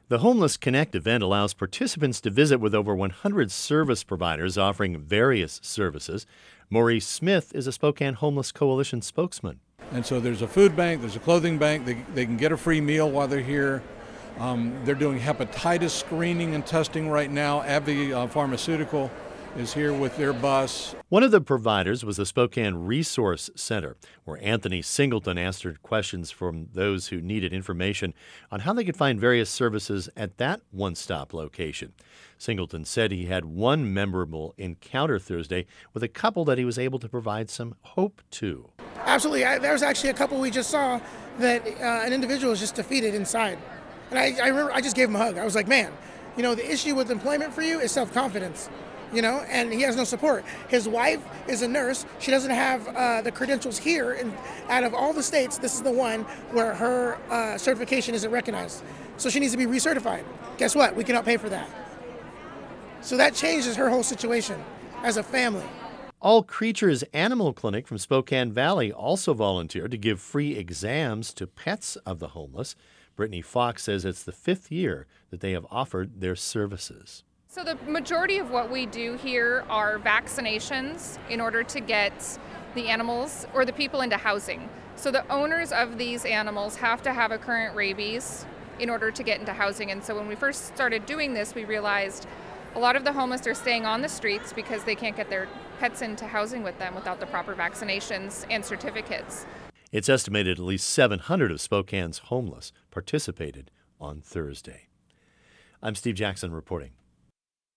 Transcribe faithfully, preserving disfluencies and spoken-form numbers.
The Homeless Connect event allows participants to visit with over one hundred service providers offering various services. Maurice Smith is a Spokane Homeless Coalition spokesman. And so there's a food bank, there's a clothing bank, they, they can get a free meal while they're here. Um, they're doing hepatitis screening and testing right now. AbbVie uh, Pharmaceutical is here with their bus. One of the providers was the Spokane Resource Center, where Anthony Singleton answered questions from those who needed information on how they could find various services at that one-stop location. Singleton said he had one memorable encounter Thursday with a couple that he was able to provide some hope to. Absolutely. I, there was actually a couple we just saw that uh, an individual was just defeated inside. And I, I remember I just gave him a hug. I was like, man, you know, the issue with employment for you is self-confidence. You know, and he has no support. His wife is a nurse. She doesn't have uh, the credentials here. And out of all the states, this is the one where her uh, certification isn't recognized. So she needs to be recertified. Guess what? We cannot pay for that. So that changes her whole situation as a family. All Creatures Animal Clinic from Spokane Valley also volunteered to give free exams to pets of the homeless. Brittany Fox says it's the fifth year that they have offered their services. So the majority of what we do here are vaccinations in order to get the animals or the people into housing. So the owners of these animals have to have a current rabies in order to get into housing. And so when we first started doing this, we realized a lot of the homeless are staying on the streets because they can't get their pets into housing with them without the proper vaccinations and certificates. It's estimated at least seven hundred of Spokane's homeless participated on Thursday. I'm Steve Jackson reporting.